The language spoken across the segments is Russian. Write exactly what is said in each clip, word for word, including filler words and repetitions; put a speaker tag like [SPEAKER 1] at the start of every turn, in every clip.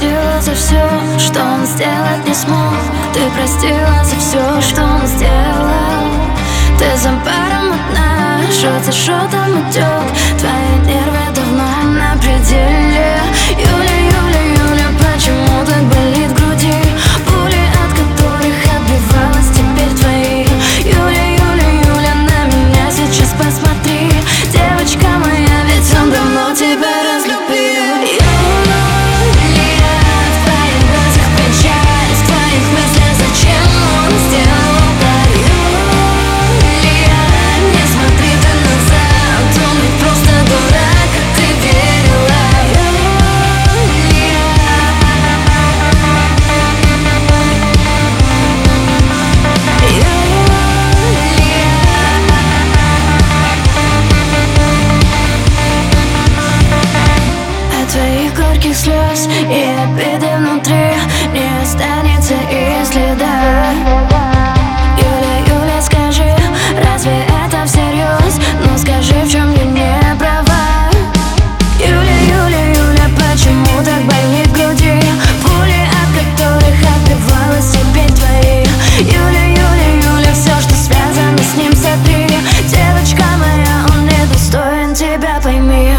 [SPEAKER 1] простила за все, что он сделать не смог. Ты простила за все, что он сделал. Ты за паром одна, шот за шотом утек. Твои нервы давно на пределе. Юля, Юля, Юля, почему так болит в груди? Пули, от которых отбивалась, теперь твои. Юля, Юля, Юля, на меня сейчас посмотри. Девочка моя, ведь он давно тебя разлюбил. Слез и обиды внутри не останется и следа. Юля, Юля, скажи, разве это всерьез? Ну скажи, в чем я не права? Юля, Юля, Юля, почему так болит в груди? Пули, от которых отбивалась, теперь твои. Юля, Юля, Юля, все, что связано с ним, сотри. Девочка моя, он недостоин тебя, пойми.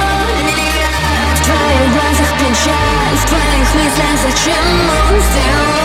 [SPEAKER 1] В твоих мыслях зачем он сделал?